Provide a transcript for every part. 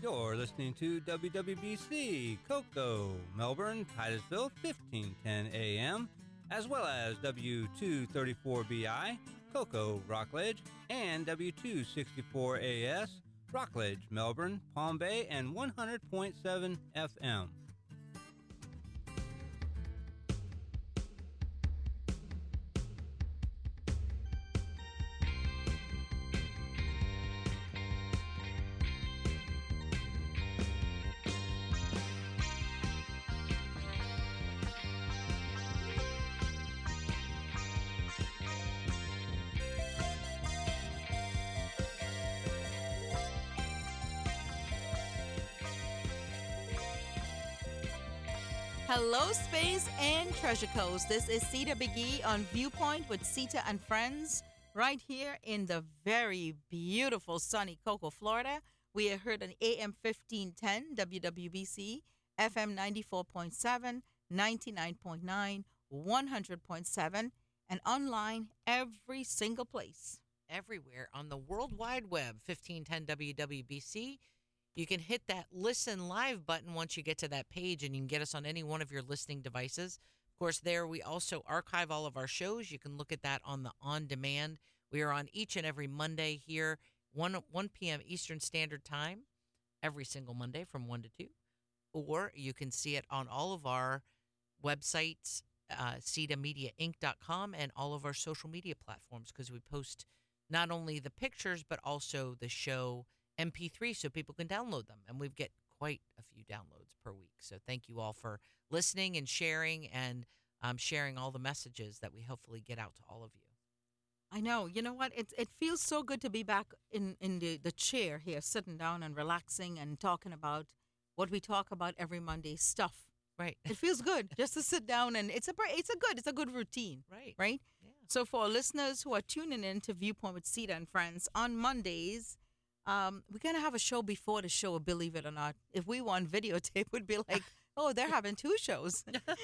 You're listening to WWBC, Cocoa, Melbourne, Titusville, 1510 AM, as well as W234BI, Cocoa, Rockledge, and W264AS, Rockledge, Melbourne, Palm Bay, and 100.7 FM. Hello, Space and Treasure Coast. This is Sita Biggie on Viewpoint with Sita and Friends, right here in the very beautiful sunny Cocoa, Florida. We are heard on AM 1510 WWBC, FM 94.7, 99.9, 100.7, and online every single place. Everywhere on the World Wide Web, 1510 WWBC. You can hit that listen live button once you get to that page, and you can get us on any one of your listening devices. Of course, there we also archive all of our shows. You can look at that on the on demand. We are on each and every Monday here, 1 p.m. Eastern Standard Time, every single Monday from 1 to 2. Or you can see it on all of our websites, CETAMediaInc.com, and all of our social media platforms, because we post not only the pictures but also the show MP3 so people can download them. And we've get quite a few downloads per week. So thank you all for listening and sharing sharing all the messages that we hopefully get out to all of you. I know. You know what? It feels so good to be back in the chair here, sitting down and relaxing and talking about what we talk about every Monday, stuff. Right. It feels good just to sit down, and it's a good routine. Right. Right? Yeah. So for our listeners who are tuning in to Viewpoint with Sita and Friends on Mondays, we're going to have a show before the show, believe it or not. If we were on videotape, we'd be like, oh, they're having two shows.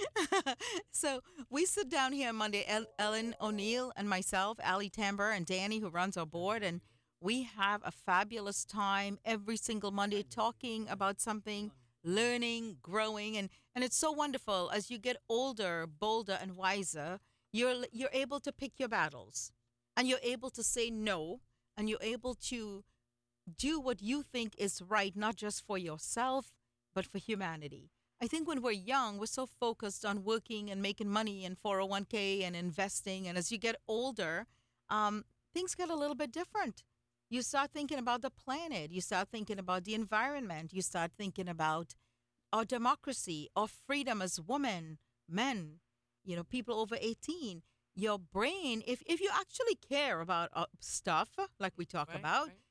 So we sit down here on Monday, Ellen O'Neill and myself, Ali Tamber and Danny, who runs our board, and we have a fabulous time every single Monday talking about something, learning, growing, and it's so wonderful. As you get older, bolder, and wiser, you're able to pick your battles, and you're able to say no, and you're able to do what you think is right, not just for yourself, but for humanity. I think when we're young, we're so focused on working and making money and 401k and investing. And as you get older, things get a little bit different. You start thinking about the planet. You start thinking about the environment. You start thinking about our democracy, our freedom as women, men, people over 18. Your brain, if you actually care about stuff like we talk about, right.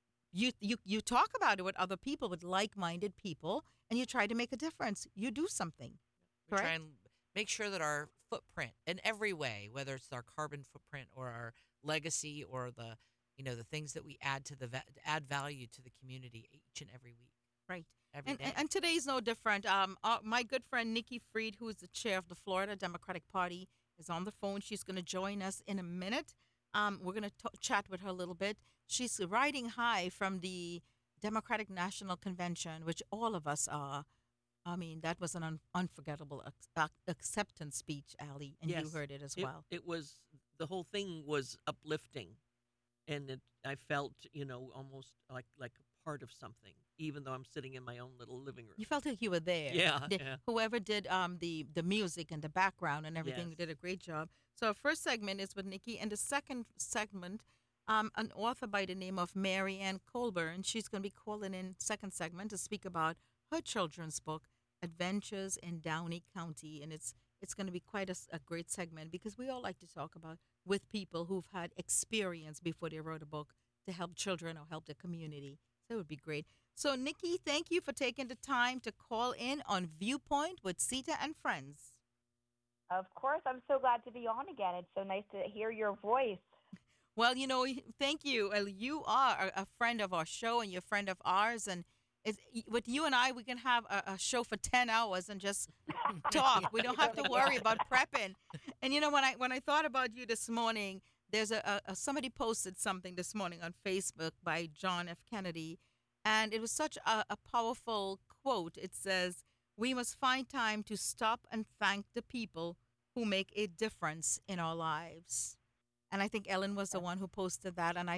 You talk about it with other people, with like-minded people, and you try to make a difference. You do something. We try and make sure that our footprint in every way, whether it's our carbon footprint or our legacy or the things that we add to add value to the community each and every week. Right. Every day. And today's no different. My good friend Nikki Fried, who is the chair of the Florida Democratic Party, is on the phone. She's going to join us in a minute. We're going to chat with her a little bit. She's riding high from the Democratic National Convention, which all of us are. I mean, that was an unforgettable acceptance speech, Ali, and Yes. you heard it as well. It was, the whole thing was uplifting, and I felt, almost like a part of something, even though I'm sitting in my own little living room. You felt like you were there. Yeah. Whoever did the music and the background and everything Yes. did a great job. So our first segment is with Nikki, and the second segment, an author by the name of Mary Ann Colburn. She's going to be calling in second segment to speak about her children's book, Adventures in Downey County, and it's going to be quite a great segment because we all like to talk about with people who've had experience before they wrote a book to help children or help the community. So it would be great. So, Nikki, thank you for taking the time to call in on Viewpoint with Sita and Friends. Of course. I'm so glad to be on again. It's so nice to hear your voice. Well, thank you. You are a friend of our show and you're a friend of ours. And with you and I, we can have a show for 10 hours and just talk. We don't have to worry about prepping. And, when I thought about you this morning, there's somebody posted something this morning on Facebook by John F. Kennedy. And it was such a powerful quote. It says, "We must find time to stop and thank the people who make a difference in our lives." And I think Ellen was the one who posted that. And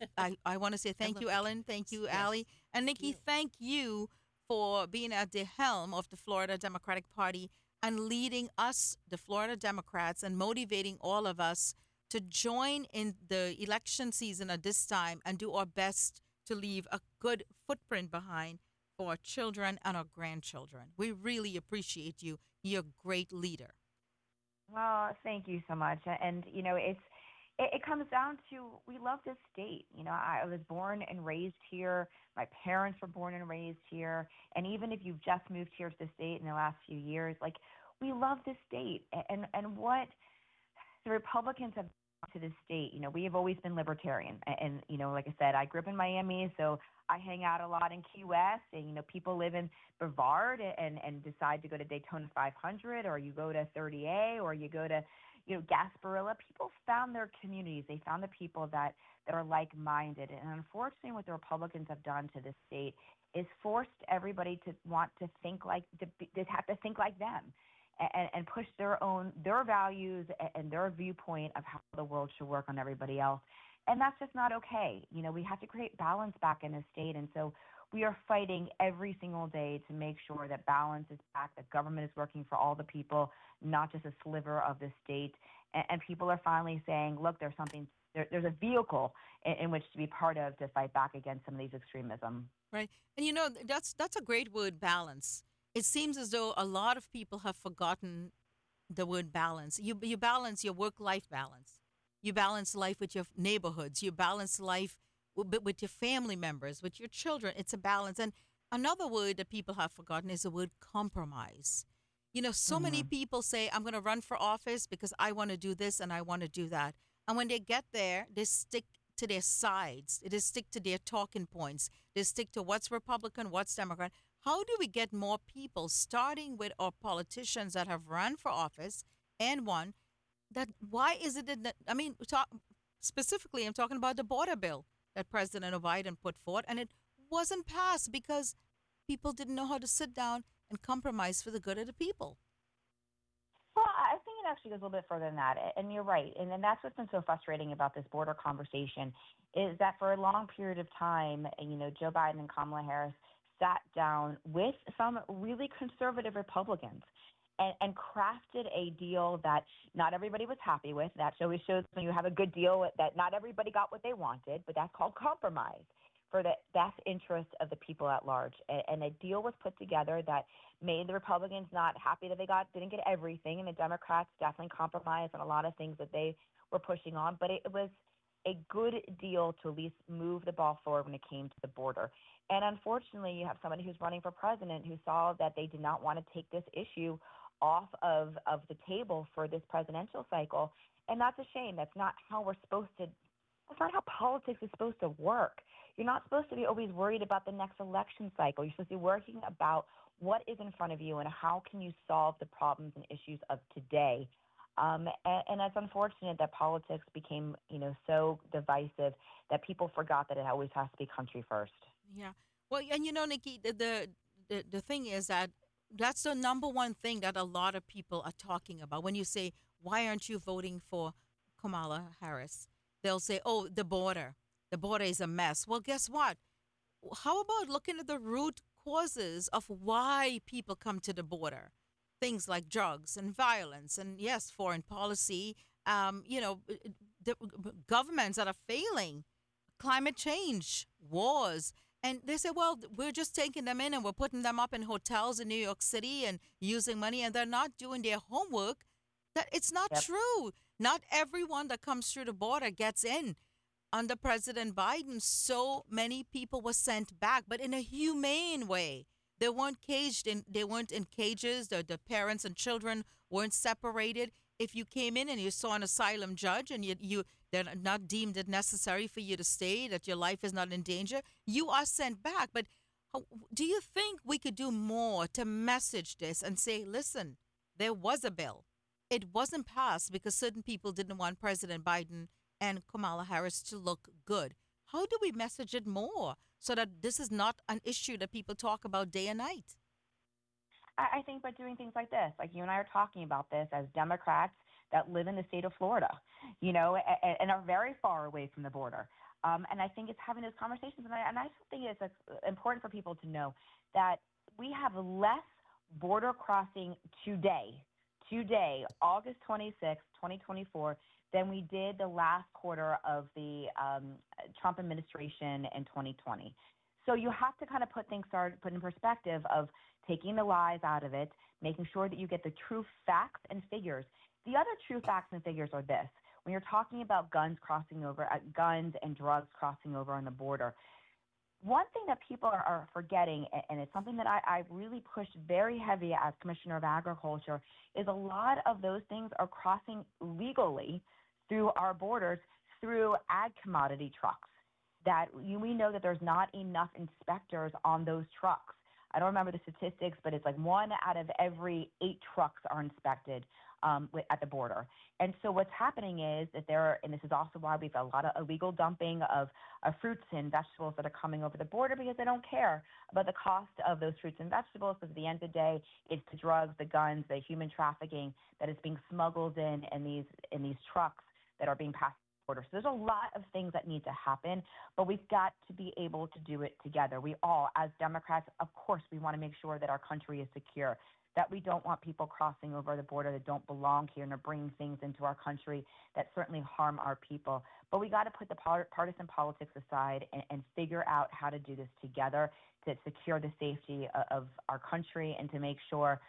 I want to say thank love you, the Ellen. Thank you, comments. Allie. Yes. And Nikki, thank you for being at the helm of the Florida Democratic Party and leading us, the Florida Democrats, and motivating all of us to join in the election season at this time and do our best to leave a good footprint behind for our children and our grandchildren. We really appreciate you. You're a great leader. Well, thank you so much. And it comes down to we love this state. I was born and raised here. My parents were born and raised here. And even if you've just moved here to the state in the last few years, like we love this state. And what the Republicans have done to this state, we have always been libertarian. And like I said, I grew up in Miami, so I hang out a lot in Key West, and people live in Brevard and decide to go to Daytona 500, or you go to 30A, or you go to Gasparilla. People found their communities. They found the people that are like-minded. And unfortunately, what the Republicans have done to this state is forced everybody to want to think to have to think like them, and push their values and their viewpoint of how the world should work on everybody else. And that's just not okay. We have to create balance back in the state. And so we are fighting every single day to make sure that balance is back, that government is working for all the people, not just a sliver of the state. And people are finally saying, look, there's a vehicle in which to be part of to fight back against some of these extremism. Right. And that's a great word, balance. It seems as though a lot of people have forgotten the word balance. You balance your work-life balance. You balance life with your neighborhoods. You balance life with your family members, with your children. It's a balance. And another word that people have forgotten is the word compromise. So many people say, I'm going to run for office because I want to do this and I want to do that. And when they get there, they stick to their sides. They stick to their talking points. They stick to what's Republican, what's Democrat. How do we get more people, starting with our politicians that have run for office and won, why is it that, specifically, I'm talking about the border bill that President Biden put forth, and it wasn't passed because people didn't know how to sit down and compromise for the good of the people. Well, I think it actually goes a little bit further than that, and you're right. And then that's what's been so frustrating about this border conversation is that for a long period of time, Joe Biden and Kamala Harris sat down with some really conservative Republicans and crafted a deal that not everybody was happy with. That always shows when you have a good deal that not everybody got what they wanted, but that's called compromise for the best interest of the people at large. And a deal was put together that made the Republicans not happy that they didn't get everything, and the Democrats definitely compromised on a lot of things that they were pushing on. But it was a good deal to at least move the ball forward when it came to the border. And unfortunately, you have somebody who's running for president who saw that they did not want to take this issue off of the table for this presidential cycle. And that's a shame. That's not how that's not how politics is supposed to work. You're not supposed to be always worried about the next election cycle. You're supposed to be working about what is in front of you and how can you solve the problems and issues of today. And it's unfortunate that politics became, so divisive that people forgot that it always has to be country first. Yeah. Well, and Nikki, the thing is that's the number one thing that a lot of people are talking about. When you say, why aren't you voting for Kamala Harris? They'll say, oh, the border. The border is a mess. Well, guess what? How about looking at the root causes of why people come to the border? Things like drugs and violence and, yes, foreign policy, the governments that are failing, climate change, wars. And they say, well, we're just taking them in and we're putting them up in hotels in New York City and using money, and they're not doing their homework. That it's not true. Not everyone that comes through the border gets in. Under President Biden, so many people were sent back, but in a humane way. They weren't in cages. The parents and children weren't separated. If you came in and you saw an asylum judge and they're not deemed it necessary for you to stay, that your life is not in danger, you are sent back. But do you think we could do more to message this and say, listen, there was a bill. It wasn't passed because certain people didn't want President Biden and Kamala Harris to look good. How do we message it more so that this is not an issue that people talk about day and night? I think by doing things like this, like you and I are talking about this as Democrats that live in the state of Florida, and are very far away from the border. And I think it's having those conversations. And I also think it's important for people to know that we have less border crossing today, August 26, 2024, than we did the last quarter of the Trump administration in 2020. So you have to kind of put in perspective of taking the lies out of it, making sure that you get the true facts and figures. The other true facts and figures are this. When you're talking about guns and drugs crossing over on the border, one thing that people are forgetting, and it's something that I really pushed very heavy as Commissioner of Agriculture, is a lot of those things are crossing legally through our borders through ag commodity trucks. That we know that there's not enough inspectors on those trucks. I don't remember the statistics, but it's like 1 out of every 8 trucks are inspected at the border. And so what's happening is that and this is also why we've got a lot of illegal dumping of fruits and vegetables that are coming over the border, because they don't care about the cost of those fruits and vegetables, because at the end of the day, it's the drugs, the guns, the human trafficking that is being smuggled in these trucks that are being passed border. So there's a lot of things that need to happen, but we've got to be able to do it together. We all, as Democrats, of course, we want to make sure that our country is secure, that we don't want people crossing over the border that don't belong here and are bringing things into our country that certainly harm our people. But we got to put the partisan politics aside and figure out how to do this together to secure the safety of our country and to make sure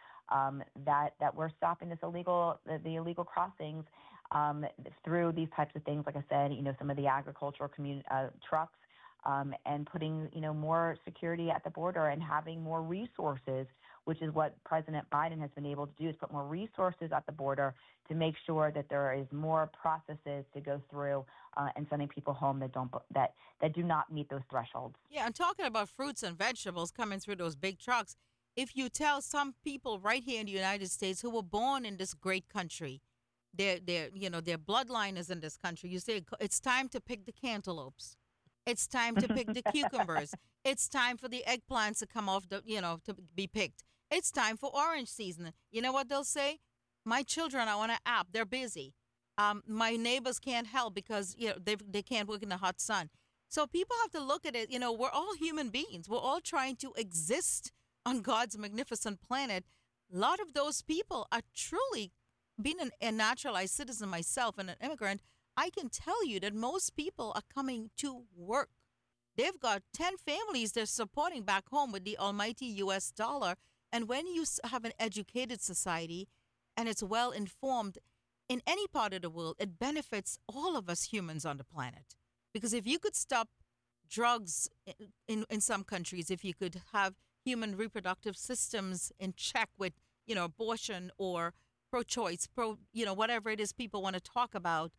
that we're stopping the illegal crossings through these types of things. Like I said, some of the agricultural trucks, and putting, more security at the border and having more resources, which is what President Biden has been able to do, is put more resources at the border to make sure that there is more processes to go through and sending people home that do not meet those thresholds. Yeah, and talking about fruits and vegetables coming through those big trucks, if you tell some people right here in the United States who were born in this great country, their bloodline is in this country, you say it's time to pick the cantaloupes. It's time to pick the cucumbers. It's time for the eggplants to come off to be picked. It's time for orange season. You know what they'll say? My children are on an app. They're busy. My neighbors can't help because they can't work in the hot sun. So people have to look at it. We're all human beings. We're all trying to exist on God's magnificent planet. A lot of those people are truly, being a naturalized citizen myself and an immigrant, I can tell you that most people are coming to work. They've got 10 families they're supporting back home with the almighty U.S. dollar. And when you have an educated society and it's well informed in any part of the world, it benefits all of us humans on the planet. Because if you could stop drugs in some countries, if you could have human reproductive systems in check with, abortion or pro-choice, whatever it is people want to talk about,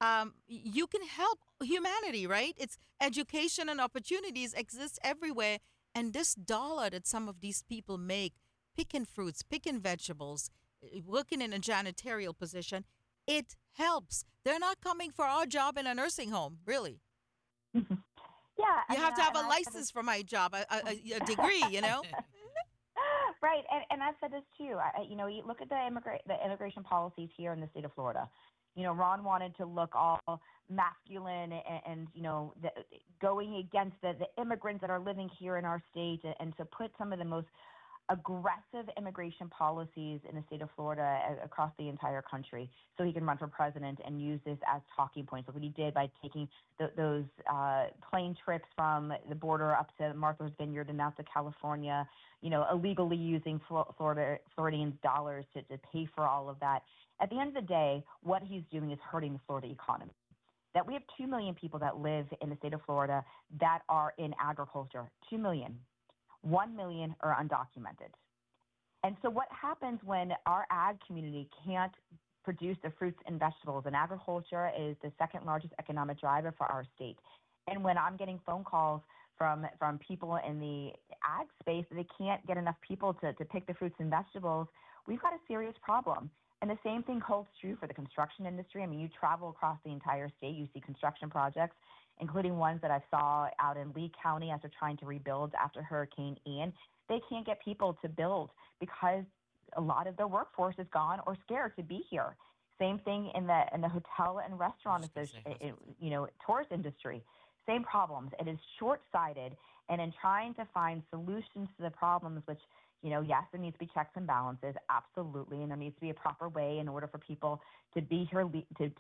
you can help humanity, right? It's education and opportunities exist everywhere. And this dollar that some of these people make, picking fruits, picking vegetables, working in a janitorial position, it helps. They're not coming for our job in a nursing home, really. Yeah. You have to have a license for my job, a degree, Right, and I've said this too. You look at the immigration policies here in the state of Florida. Ron wanted to look all masculine and going against the immigrants that are living here in our state, and to put some of the most aggressive immigration policies in the state of Florida across the entire country so he can run for president and use this as talking points. So what he did by taking those plane trips from the border up to Martha's Vineyard and out to California, illegally using Floridians' dollars to pay for all of that. At the end of the day, what he's doing is hurting the Florida economy. That we have 2 million people that live in the state of Florida that are in agriculture. 2 million. 1 million are undocumented. And so what happens when our ag community can't produce the fruits and vegetables? And agriculture is the second largest economic driver for our state. And when I'm getting phone calls from people in the ag space that they can't get enough people to pick the fruits and vegetables, we've got a serious problem. And the same thing holds true for the construction industry. I mean, you travel across the entire state, you see construction projects, including ones that I saw out in Lee County as they're trying to rebuild after Hurricane Ian. They can't get people to build because a lot of their workforce is gone or scared to be here. Same thing in the hotel and restaurant tourist industry. Same problems. It is short-sighted, and in trying to find solutions to the problems, which yes, there needs to be checks and balances, absolutely, and there needs to be a proper way in order for people to be here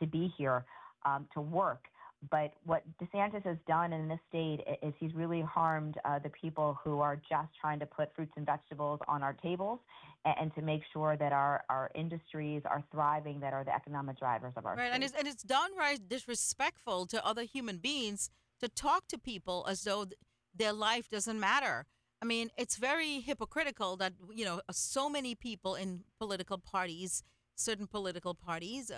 to work. But what DeSantis has done in this state is he's really harmed the people who are just trying to put fruits and vegetables on our tables and to make sure that our industries are thriving, that are the economic drivers of our Right, state. and it's downright disrespectful to other human beings to talk to people as though their life doesn't matter. I mean, it's very hypocritical that so many people in political parties, certain political parties,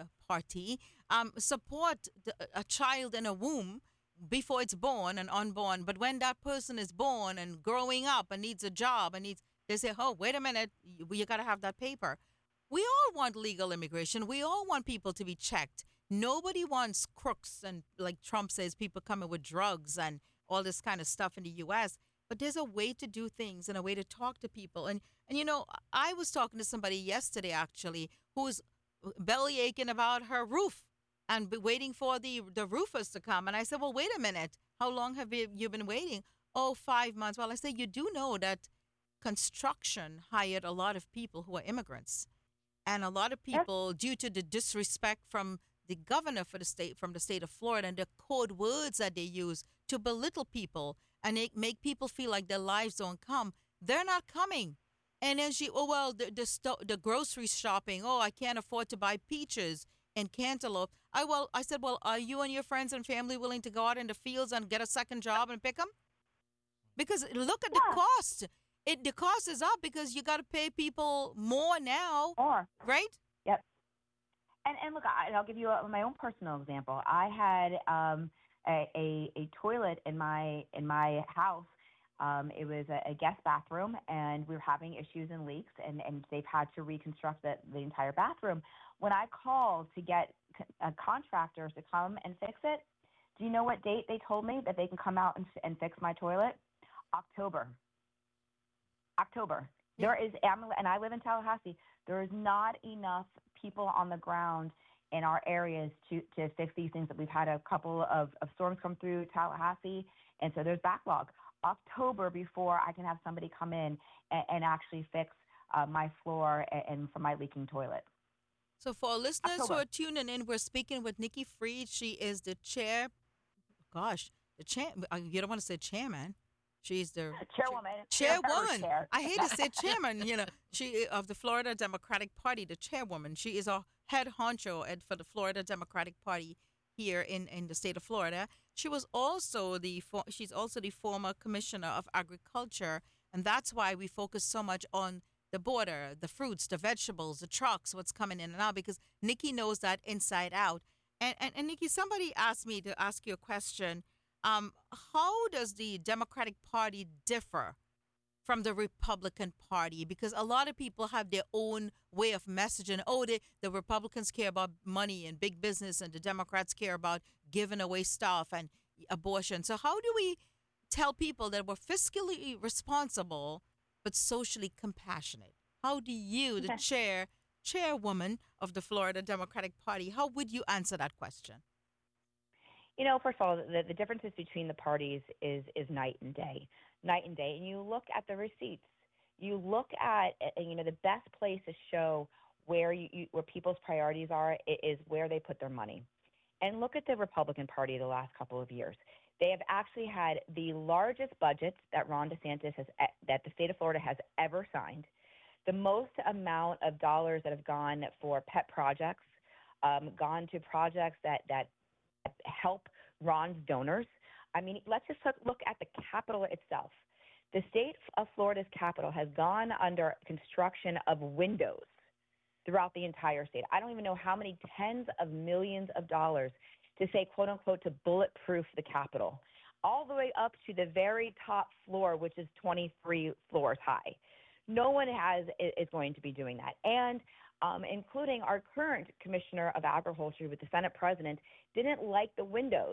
support a child in a womb before it's born and unborn. But when that person is born and growing up and needs a job they say, oh, wait a minute, you got to have that paper. We all want legal immigration. We all want people to be checked. Nobody wants crooks and, like Trump says, people coming with drugs and all this kind of stuff in the U.S. But there's a way to do things and a way to talk to people. And I was talking to somebody yesterday, actually, who's belly aching about her roof and waiting for the roofers to come. And I said, well, wait a minute. How long have you been waiting? Oh, 5 months. Well, I said, you do know that construction hired a lot of people who are immigrants. And a lot of people, due to the disrespect from the governor from the state of Florida and the code words that they use to belittle people and make people feel like their lives don't come, they're not coming. And then the grocery shopping, oh, I can't afford to buy peaches and cantaloupe. I said, well, are you and your friends and family willing to go out in the fields and get a second job and pick them? Because look at the cost. The cost is up because you got to pay people more now, right? Yep. And look, I'll give you my own personal example. I had a toilet in my house. It was a guest bathroom, and we were having issues and leaks, and they've had to reconstruct the entire bathroom. When I called to get contractors to come and fix it, do you know what date they told me that they can come out and fix my toilet? October. There is, and I live in Tallahassee, there is not enough people on the ground in our areas to fix these things. That we've had a couple of storms come through Tallahassee, and so there's backlog. October before I can have somebody come in and actually fix my floor and for my leaking toilet. So for our listeners who are tuning in, we're speaking with Nikki Fried. She is the chair. You don't want to say chairman. She's the chairwoman. I hate to say chairman. She of the Florida Democratic Party, the chairwoman. She is a head honcho for the Florida Democratic Party here in the state of Florida. She's also the former commissioner of agriculture, and that's why we focus so much on the border, the fruits, the vegetables, the trucks, what's coming in and out, because Nikki knows that inside out. And Nikki, somebody asked me to ask you a question. How does the Democratic Party differ from the Republican Party? Because a lot of people have their own way of messaging. Oh, the Republicans care about money and big business, and the Democrats care about giving away stuff and abortion. So how do we tell people that we're fiscally responsible but socially compassionate? How do you, the chairwoman of the Florida Democratic Party, how would you answer that question? First of all, the differences between the parties is night and day. And you look at the receipts. You look at, the best place to show where people's priorities are is where they put their money. And look at the Republican Party the last couple of years. They have actually had the largest budgets that Ron DeSantis that the state of Florida has ever signed, the most amount of dollars that have gone for pet projects, gone to projects that help Ron's donors. I mean, let's just look at the Capitol itself. The state of Florida's Capitol has gone under construction of windows throughout the entire state. I don't even know how many tens of millions of dollars to say, quote unquote, to bulletproof the Capitol, all the way up to the very top floor, which is 23 floors high. No one is going to be doing that. And including our current commissioner of agriculture with the Senate president, didn't like the windows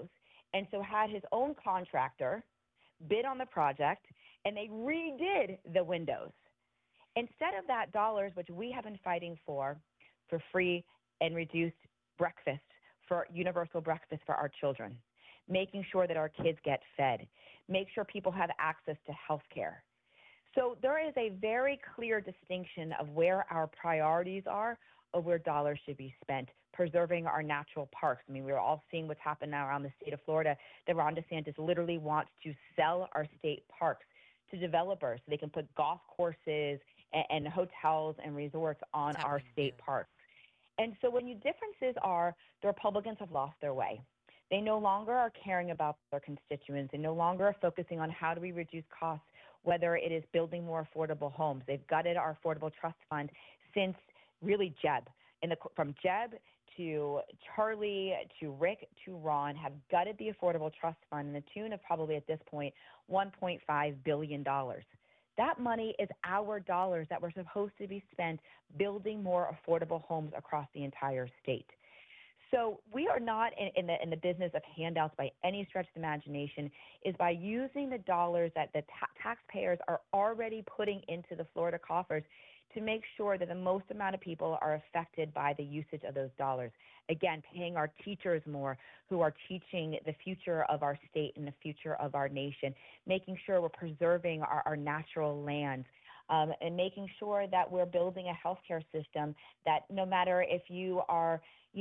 and so had his own contractor bid on the project, and they redid the windows. Instead of that dollars, which we have been fighting for free and reduced breakfast, for universal breakfast for our children, making sure that our kids get fed, make sure people have access to health care. So there is a very clear distinction of where our priorities are, of where dollars should be spent, preserving our natural parks. I mean, we're all seeing what's happened now around the state of Florida, that Ron DeSantis literally wants to sell our state parks to developers so they can put golf courses and hotels and resorts on our state parks. And so when you differences are, the Republicans have lost their way. They no longer are caring about their constituents. They no longer are focusing on how do we reduce costs, whether it is building more affordable homes. They've gutted our affordable trust fund since really Jeb. From Jeb to Charlie to Rick to Ron have gutted the affordable trust fund in the tune of probably at this point $1.5 billion. That money is our dollars that were supposed to be spent building more affordable homes across the entire state. So we are not in the business of handouts by any stretch of the imagination. Is by using the dollars that the taxpayers are already putting into the Florida coffers to make sure that the most amount of people are affected by the usage of those dollars. Again, paying our teachers more who are teaching the future of our state and the future of our nation, making sure we're preserving our natural lands, and making sure that we're building a healthcare system that no matter if you are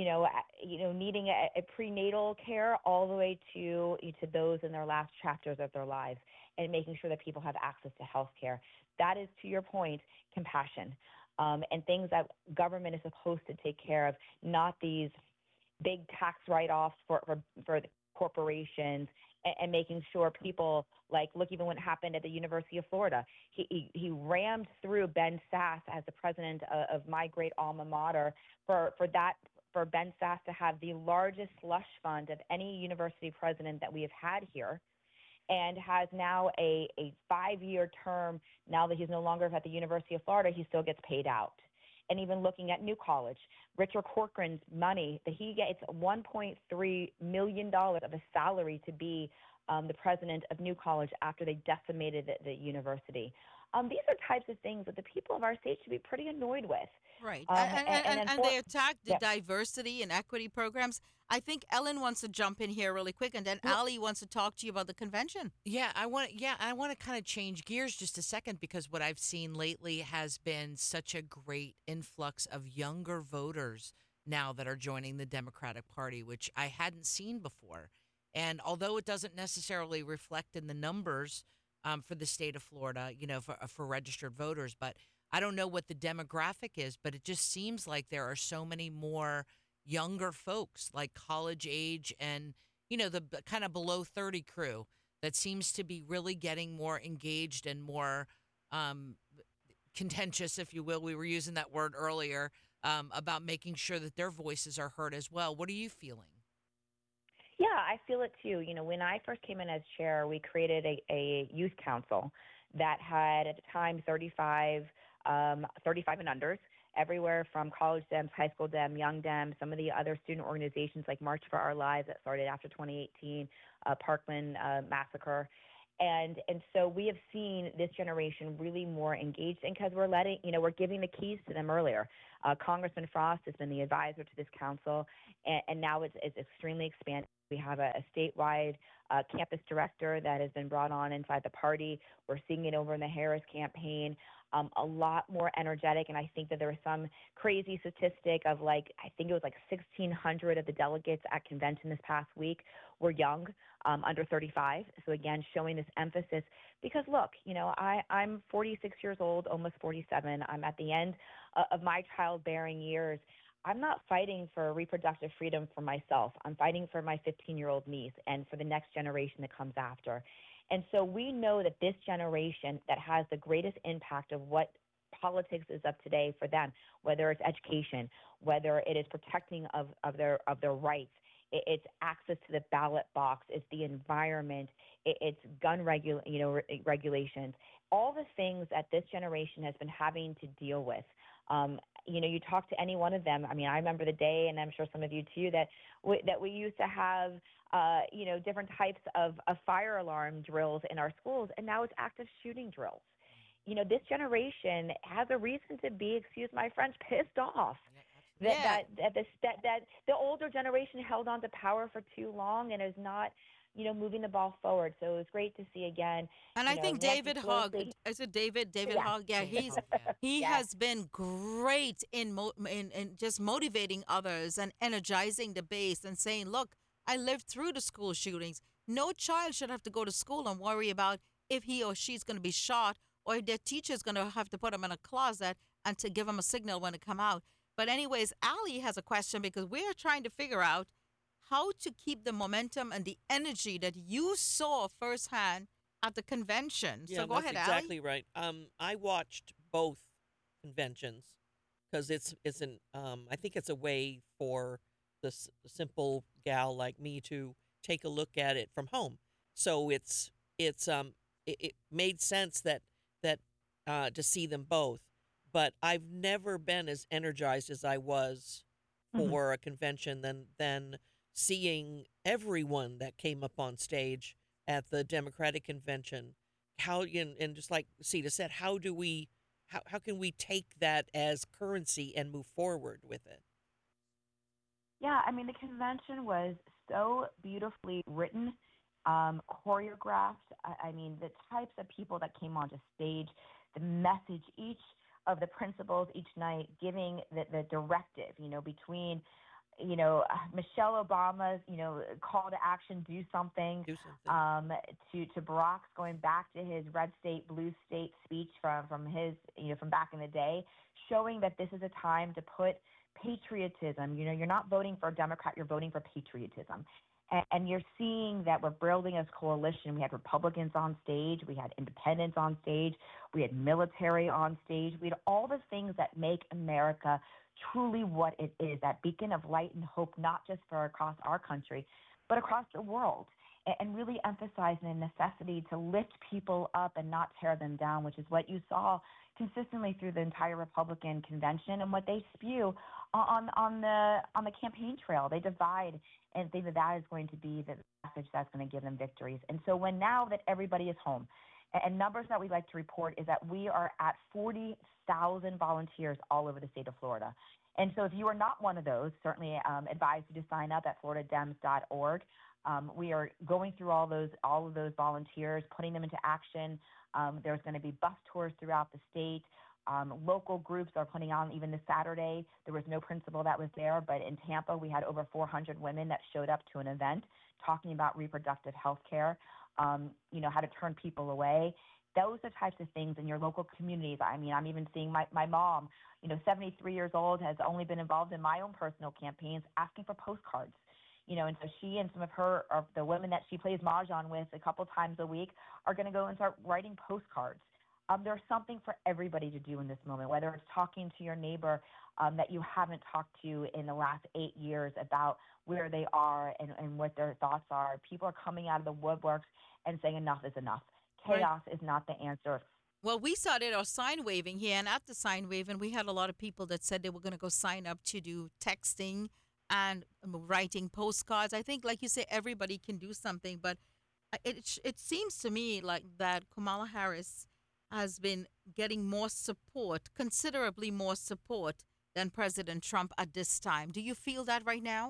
needing a prenatal care all the way to those in their last chapters of their lives, and making sure that people have access to health care. That is, to your point, compassion, and things that government is supposed to take care of, not these big tax write-offs for the corporations, and making sure people, like, look, even what happened at the University of Florida. He rammed through Ben Sasse as the president of my great alma mater for Ben Sasse to have the largest slush fund of any university president that we have had here, and has now a 5-year term. Now that he's no longer at the University of Florida, he still gets paid out. And even looking at New College, Richard Corcoran's money that he gets, $1.3 million of a salary to be the president of New College after they decimated the university. These are types of things that the people of our state should be pretty annoyed with. Right. And they attack the diversity and equity programs. I think Ellen wants to jump in here really quick, and then Allie wants to talk to you about the convention. I want to kind of change gears just a second, because what I've seen lately has been such a great influx of younger voters now that are joining the Democratic Party, which I hadn't seen before. And although it doesn't necessarily reflect in the numbers for the state of Florida, for registered voters, but I don't know what the demographic is, but it just seems like there are so many more younger folks, like college age and, the kind of below 30 crew, that seems to be really getting more engaged and more contentious, if you will. We were using that word earlier, about making sure that their voices are heard as well. What are you feeling? Yeah, I feel it too. When I first came in as chair, we created a youth council that had at the time 35 and unders, everywhere from college Dems, high school Dem, young Dem, some of the other student organizations like March for Our Lives that started after 2018, Parkland Massacre. And so we have seen this generation really more engaged, and because we're giving the keys to them earlier. Congressman Frost has been the advisor to this council, and now it's extremely expanded. We have a statewide campus director that has been brought on inside the party. We're seeing it over in the Harris campaign, a lot more energetic. And I think that there was some crazy statistic of I think it was 1,600 of the delegates at convention this past week were young, under 35. So again, showing this emphasis, because look, I'm 46 years old, almost 47. I'm at the end of my childbearing years. I'm not fighting for reproductive freedom for myself. I'm fighting for my 15-year-old niece and for the next generation that comes after. And so we know that this generation that has the greatest impact of what politics is of today for them, whether it's education, whether it is protecting of their rights, it's access to the ballot box, it's the environment, it's gun regulations, all the things that this generation has been having to deal with. You talk to any one of them. I mean, I remember the day, and I'm sure some of you too, that we used to have different types of fire alarm drills in our schools, and now it's active shooting drills. This generation has a reason to be, excuse my French, pissed off Yeah, absolutely. that Yeah. that the older generation held on to power for too long and is not, moving the ball forward. So it was great to see again, And I think Nancy David Hogg, Pelosi. is it David Yeah. Hogg? Yeah, David Hogg, yeah. he Yes. has been great in just motivating others and energizing the base and saying, look, I lived through the school shootings. No child should have to go to school and worry about if he or she's going to be shot or if their teacher's going to have to put them in a closet and to give them a signal when to come out. But anyways, Ali has a question because we're trying to figure out how to keep the momentum and the energy that you saw firsthand at the convention. Yeah, So go that's ahead, Ali. exactly right. I watched both conventions because it's an I think it's a way for the simple gal like me to take a look at it from home. So it made sense that to see them both. But I've never been as energized as I was Mhm. for a convention than seeing everyone that came up on stage at the Democratic convention. How and just like Sita said, how can we take that as currency and move forward with it? Yeah, I mean, the convention was so beautifully written, choreographed. I mean, the types of people that came onto stage, the message, each of the principals each night giving the directive, between, Michelle Obama's, call to action, do something, Do something. to Barack's going back to his red state, blue state speech from his, from back in the day, showing that this is a time to put patriotism. You're not voting for a Democrat, you're voting for patriotism. And you're seeing that we're building this coalition. We had Republicans on stage, we had independents on stage, we had military on stage, we had all the things that make America truly what it is, that beacon of light and hope, not just for across our country, but across the world. And really emphasizing the necessity to lift people up and not tear them down, which is what you saw consistently through the entire Republican convention and what they spew on the campaign trail. They divide and think that that is going to be the message that's going to give them victories. And so when now that everybody is home, and numbers that we like to report is that we are at 40,000 volunteers all over the state of Florida. And so if you are not one of those, certainly advise you to sign up at floridadems.org. We are going through all of those volunteers, putting them into action. There's going to be bus tours throughout the state. Local groups are putting on, even this Saturday, there was no principal that was there, but in Tampa, we had over 400 women that showed up to an event talking about reproductive health care, how to turn people away. Those are types of things in your local communities. I mean, I'm even seeing my mom, 73 years old, has only been involved in my own personal campaigns asking for postcards. And so she and some of the women that she plays mahjong with a couple times a week are going to go and start writing postcards. There's something for everybody to do in this moment, whether it's talking to your neighbor that you haven't talked to in the last 8 years about where they are and what their thoughts are. People are coming out of the woodworks and saying enough is enough. Right. Chaos is not the answer. Well, we started our sign waving here, and at the sign waving, we had a lot of people that said they were going to go sign up to do texting and writing postcards. I think, like you say, everybody can do something, but it seems to me like that Kamala Harris has been getting more support, considerably more support than President Trump at this time. Do you feel that right now?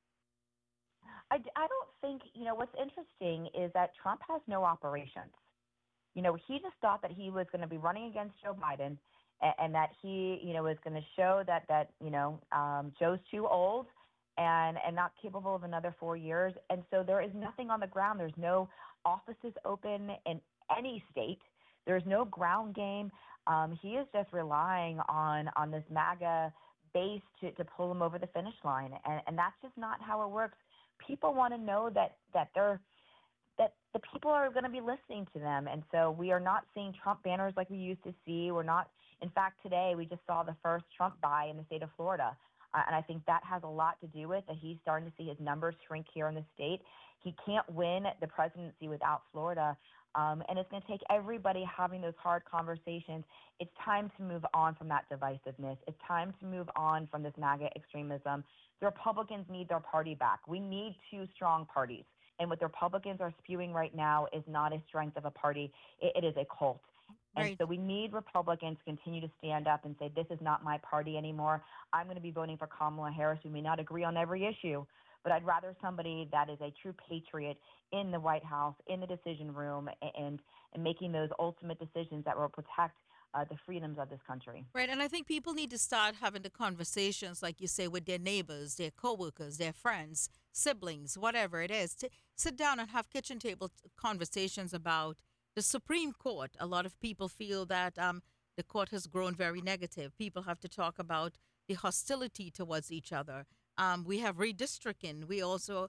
I don't think, what's interesting is that Trump has no operations. He just thought that he was going to be running against Joe Biden and that he, was going to show that Joe's too old and not capable of another 4 years. And so there is nothing on the ground. There's no offices open in any state. There's no ground game. He is just relying on this MAGA base to pull him over the finish line. And that's just not how it works. People want to know that the people are going to be listening to them. And so we are not seeing Trump banners like we used to see. We're not, in fact, today we just saw the first Trump buy in the state of Florida. And I think that has a lot to do with that he's starting to see his numbers shrink here in the state. He can't win the presidency without Florida. And it's going to take everybody having those hard conversations. It's time to move on from that divisiveness. It's time to move on from this MAGA extremism. The Republicans need their party back. We need two strong parties. And what the Republicans are spewing right now is not a strength of a party. It is a cult. And Right. so we need Republicans to continue to stand up and say, this is not my party anymore. I'm going to be voting for Kamala Harris. We may not agree on every issue, but I'd rather somebody that is a true patriot in the White House, in the decision room, and making those ultimate decisions that will protect the freedoms of this country. Right. And I think people need to start having the conversations, like you say, with their neighbors, their coworkers, their friends, siblings, whatever it is. To sit down and have kitchen table conversations about the Supreme Court. A lot of people feel that the court has grown very negative. People have to talk about the hostility towards each other. We have redistricting. We also,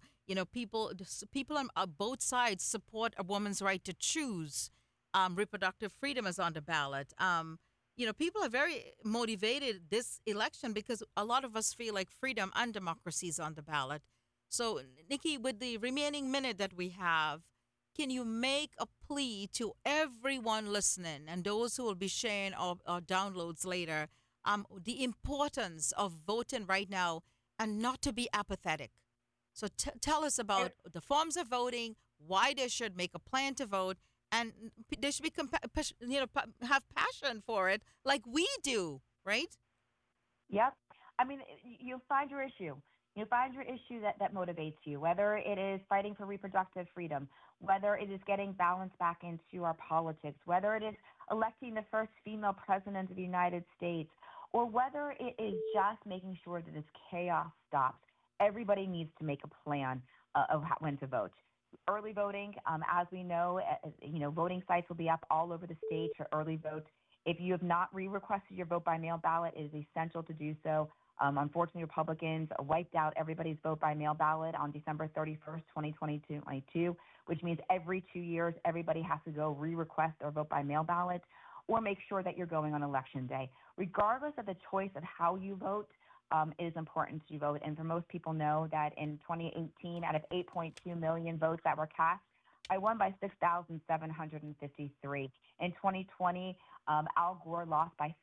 people on both sides support a woman's right to choose. Reproductive freedom is on the ballot. People are very motivated this election because a lot of us feel like freedom and democracy is on the ballot. So, Nikki, with the remaining minute that we have, can you make a plea to everyone listening and those who will be sharing our downloads later, the importance of voting right now and not to be apathetic? So tell us about the forms of voting, why they should make a plan to vote, and they should be have passion for it like we do, right? Yep. I mean, you'll find your issue. You'll find your issue that motivates you, whether it is fighting for reproductive freedom, whether it is getting balance back into our politics, whether it is electing the first female president of the United States, or whether it is just making sure that this chaos stops. Everybody needs to make a plan of when to vote. Early voting, as we know, voting sites will be up all over the state for early vote. If you have not re-requested your vote by mail ballot, it is essential to do so. Unfortunately, Republicans wiped out everybody's vote by mail ballot on December 31st, 2022, which means every 2 years, everybody has to go re-request their vote by mail ballot or make sure that you're going on Election Day. Regardless of the choice of how you vote, it is important to vote. And for most people know that in 2018, out of 8.2 million votes that were cast, I won by 6,753. In 2020, Al Gore lost by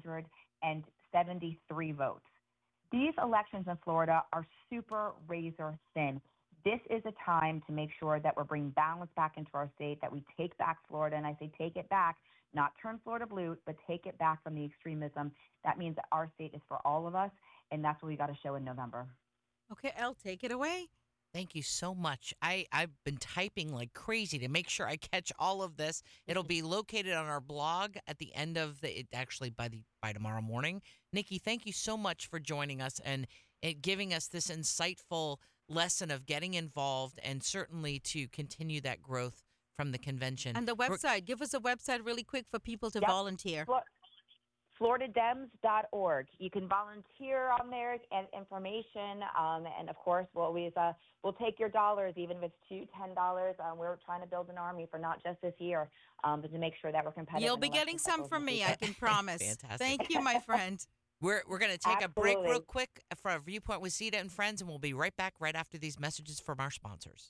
573 votes. These elections in Florida are super razor thin. This is a time to make sure that we're bringing balance back into our state, that we take back Florida. And I say take it back, not turn Florida blue, but take it back from the extremism. That means that our state is for all of us, and that's what we got to show in November. Okay, Elle, take it away. Thank you so much. I've been typing like crazy to make sure I catch all of this. It'll be located on our blog at the end of by tomorrow morning. Nikki, thank you so much for joining us and giving us this insightful lesson of getting involved and certainly to continue that growth from the convention. And the website, give us a website really quick for people to Yep. volunteer. FloridaDems.org. You can volunteer on there, get information, and of course, we'll take your dollars, even if it's $10. We're trying to build an army for not just this year, but to make sure that we're competitive. You'll be getting some from me, I can promise. Fantastic. Thank you, my friend. We're going to take a break real Absolutely. quick for a Viewpoint with Sita and Friends, and we'll be right back right after these messages from our sponsors.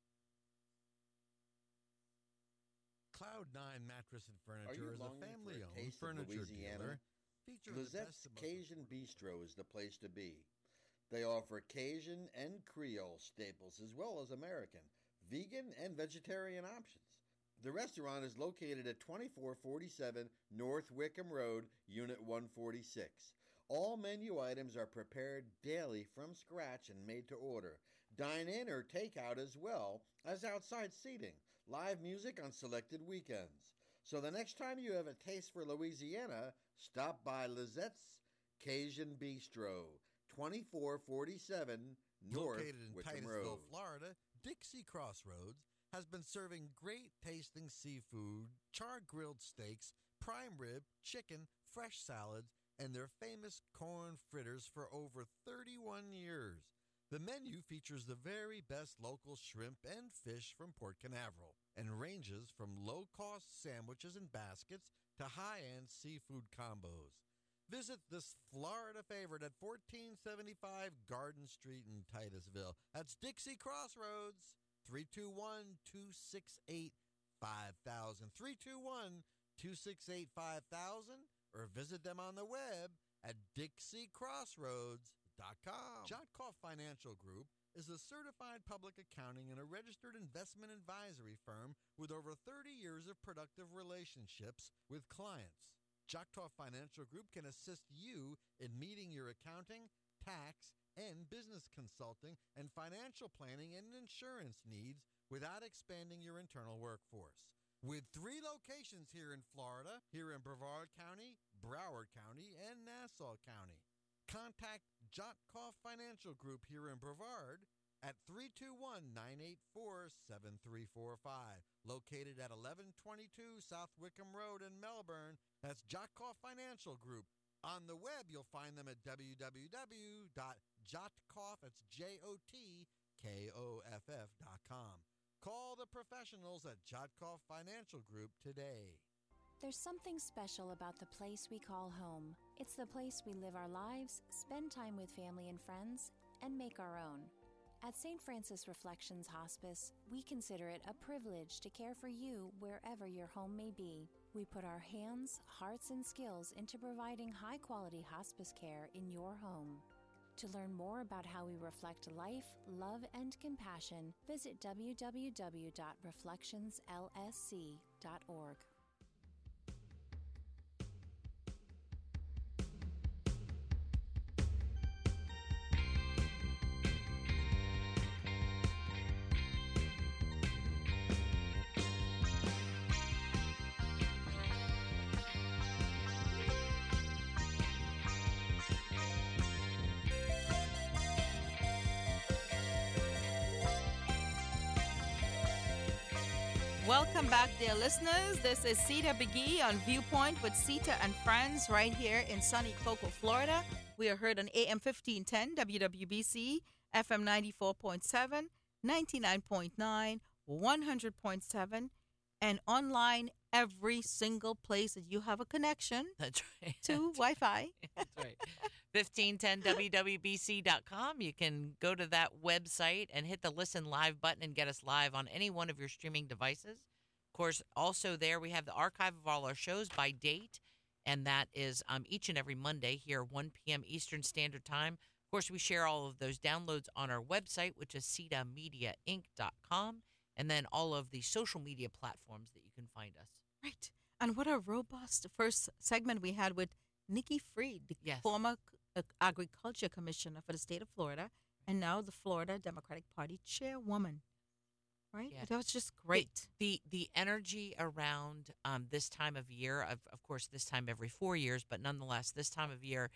Cloud9 Mattress and Are Furniture you is a longing for a family-owned taste of furniture Louisiana? dealer. Featuring the Lizette's best and most- Cajun Bistro is the place to be. They offer Cajun and Creole staples as well as American, vegan, and vegetarian options. The restaurant is located at 2447 North Wickham Road, Unit 146. All menu items are prepared daily from scratch and made to order. Dine in or take out as well as outside seating. Live music on selected weekends. So the next time you have a taste for Louisiana, stop by Lizette's Cajun Bistro, 2447 North Located in Wickham Titusville, Road. Florida, Dixie Crossroads has been serving great tasting seafood, char-grilled steaks, prime rib, chicken, fresh salads, and their famous corn fritters for over 31 years. The menu features the very best local shrimp and fish from Port Canaveral and ranges from low-cost sandwiches and baskets to high-end seafood combos. Visit this Florida favorite at 1475 Garden Street in Titusville. That's Dixie Crossroads. 321-268-5000. 321-268-5000. Or visit them on the web at dixiecrossroads.com. Jotkoff Financial Group is a certified public accounting and a registered investment advisory firm with over 30 years of productive relationships with clients. Jotkoff Financial Group can assist you in meeting your accounting, tax, and business consulting and financial planning and insurance needs without expanding your internal workforce. With 3 locations here in Florida, here in Brevard County, Broward County, and Nassau County. Contact Jotkoff Financial Group here in Brevard at 321-984-7345. Located at 1122 South Wickham Road in Melbourne. That's Jotkoff Financial Group. On the web, you'll find them at www.jotkoff, that's JOTKOFF.com. Call the professionals at Jotkoff Financial Group today. There's something special about the place we call home. It's the place we live our lives, spend time with family and friends, and make our own. At St. Francis Reflections Hospice, we consider it a privilege to care for you wherever your home may be. We put our hands, hearts, and skills into providing high-quality hospice care in your home. To learn more about how we reflect life, love, and compassion, visit www.reflectionslsc.org. Welcome back, dear listeners. This is Sita Begee on Viewpoint with Sita and friends right here in sunny Cocoa, Florida. We are heard on AM 1510, WWBC, FM 94.7, 99.9, 100.7, and online every single place that you have a connection That's right. to Wi-Fi. That's right. 1510wwbc.com. You can go to that website and hit the listen live button and get us live on any one of your streaming devices. Of course, also there we have the archive of all our shows by date, and that is each and every Monday here, 1 p.m. Eastern Standard Time. Of course, we share all of those downloads on our website, which is CETAmediaInc.com, and then all of the social media platforms that you can find us. Right. And what a robust first segment we had with Nikki Fried, the Yes. former Agriculture Commissioner for the state of Florida, and now the Florida Democratic Party chairwoman. Right? Yeah. That was just great. The energy around this time of year, of course, this time every 4 years, but nonetheless, this time of year,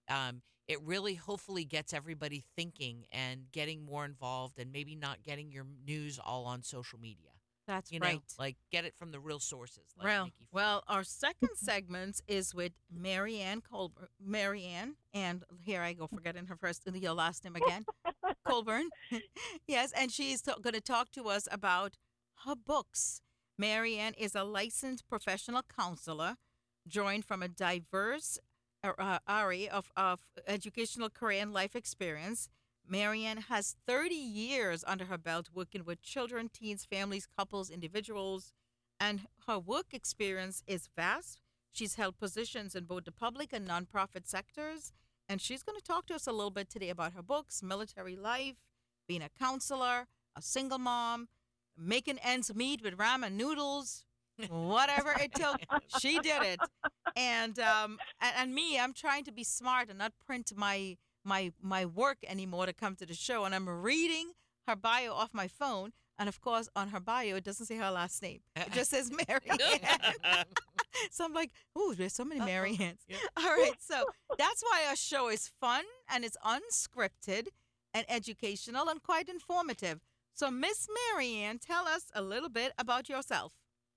it really hopefully gets everybody thinking and getting more involved and maybe not getting your news all on social media. That's You right. know, like get it from the real sources. Like Well, Nikki Fried. well, our second segment is with Marianne Colburn. Marianne, and here I go forgetting her your last name again, Colburn. Yes, and she's going to talk to us about her books. Marianne is a licensed professional counselor, joined from a diverse array of educational career and life experience. Marianne has 30 years under her belt working with children, teens, families, couples, individuals, and her work experience is vast. She's held positions in both the public and nonprofit sectors, and she's going to talk to us a little bit today about her books, military life, being a counselor, a single mom, making ends meet with ramen noodles, whatever it took, she did it. And me, I'm trying to be smart and not print my work anymore to come to the show, and I'm reading her bio off my phone, and of course on her bio it doesn't say her last name, it just says Marianne. So I'm like, ooh, there's so many Mariannes. Yeah. All right, so that's why our show is fun and it's unscripted and educational and quite informative. So Miss Marianne, tell us a little bit about yourself.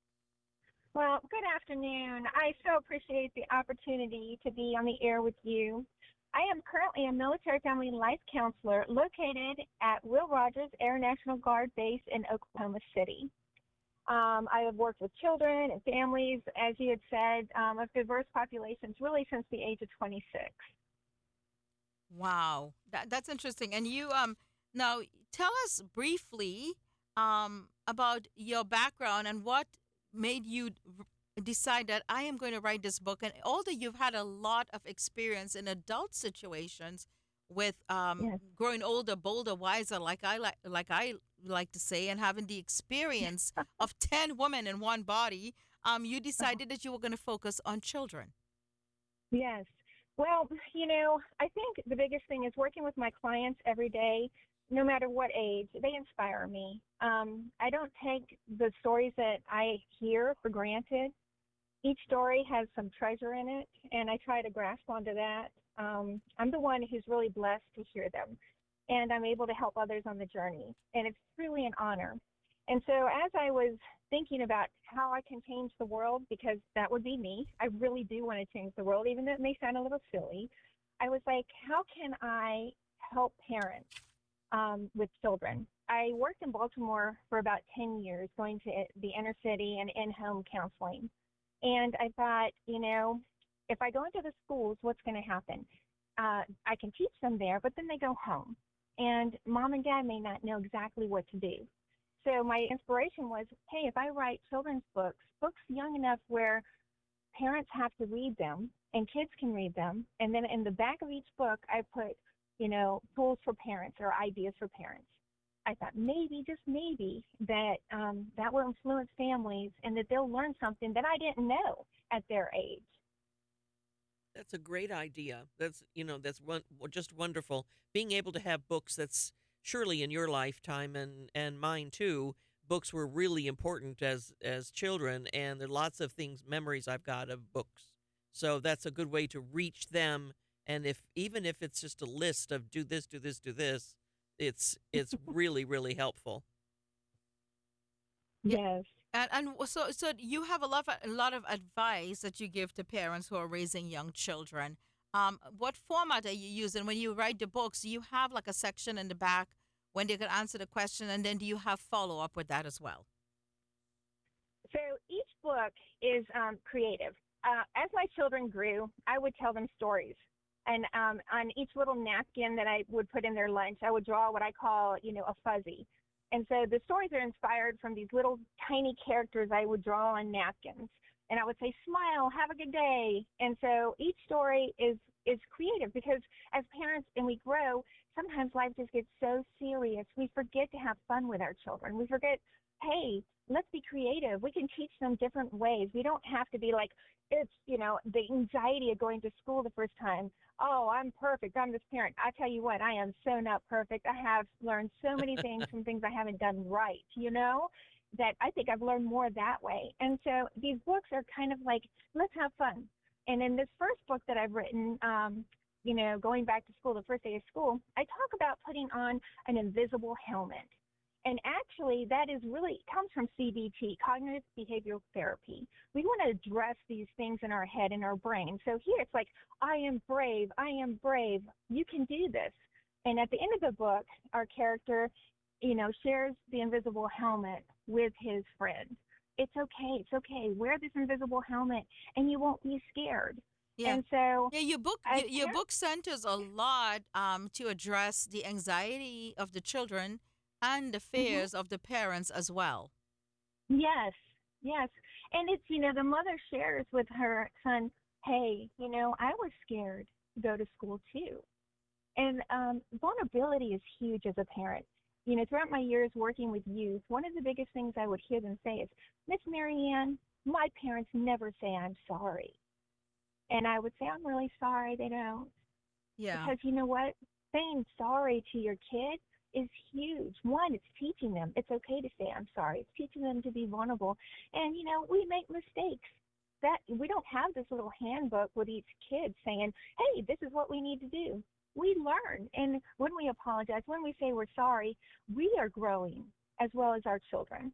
Well, good afternoon. I so appreciate the opportunity to be on the air with you. I am currently a military family life counselor located at Will Rogers Air National Guard Base in Oklahoma City. I have worked with children and families, as you had said, of diverse populations really since the age of 26. Wow, that's interesting. And you now tell us briefly about your background and what made you decide that I am going to write this book. And although you've had a lot of experience in adult situations with Yes. growing older, bolder, wiser, like to say, and having the experience of 10 women in one body, you decided that you were going to focus on children. Yes. Well, I think the biggest thing is working with my clients every day, no matter what age, they inspire me. I don't take the stories that I hear for granted. Each story has some treasure in it, and I try to grasp onto that. I'm the one who's really blessed to hear them, and I'm able to help others on the journey, and it's really an honor. And so as I was thinking about how I can change the world, because that would be me, I really do want to change the world, even though it may sound a little silly, I was like, how can I help parents with children? I worked in Baltimore for about 10 years, going to the inner city and in-home counseling. And I thought, if I go into the schools, what's going to happen? I can teach them there, but then they go home. And mom and dad may not know exactly what to do. So my inspiration was, hey, if I write children's books young enough where parents have to read them and kids can read them, and then in the back of each book, I put, tools for parents or ideas for parents. I thought maybe, just maybe, that that will influence families and that they'll learn something that I didn't know at their age. That's a great idea. Just wonderful. Being able to have books that's surely in your lifetime and mine too. Books were really important as children, and there are lots of memories I've got of books. So that's a good way to reach them. And even if it's just a list of do this, do this, do this, it's really, really helpful. Yes. So you have a lot of advice that you give to parents who are raising young children. What format are you using when you write the books? Do you have like a section in the back when they can answer the question, and then do you have follow up with that as well? So each book is creative. As my children grew, I would tell them stories. And on each little napkin that I would put in their lunch, I would draw what I call, a fuzzy. And so the stories are inspired from these little tiny characters I would draw on napkins. And I would say, smile, have a good day. And so each story is creative, because as parents and we grow, sometimes life just gets so serious. We forget to have fun with our children. We forget, hey, let's be creative. We can teach them different ways. We don't have to be like, it's, the anxiety of going to school the first time. Oh, I'm perfect. I'm this parent. I tell you what, I am so not perfect. I have learned so many things from things I haven't done right, that I think I've learned more that way. And so these books are kind of like, let's have fun. And in this first book that I've written, going back to school, the first day of school, I talk about putting on an invisible helmet. And actually, that comes from CBT, cognitive behavioral therapy. We want to address these things in our head and our brain. So here it's like, I am brave. I am brave. You can do this. And at the end of the book, our character, shares the invisible helmet with his friend. It's okay. It's okay. Wear this invisible helmet and you won't be scared. Yeah. And so your book centers a lot to address the anxiety of the children and the fears of the parents as well. Yes. And it's, the mother shares with her son, hey, I was scared to go to school too. And vulnerability is huge as a parent. Throughout my years working with youth, one of the biggest things I would hear them say is, Miss Marianne, my parents never say I'm sorry. And I would say, I'm really sorry they don't. Yeah. Because you know what? Saying sorry to your kid is huge. One, it's teaching them it's okay to say I'm sorry. It's teaching them to be vulnerable. And, we make mistakes. That we don't have this little handbook with each kid saying, hey, this is what we need to do. We learn. And when we apologize, when we say we're sorry, we are growing as well as our children.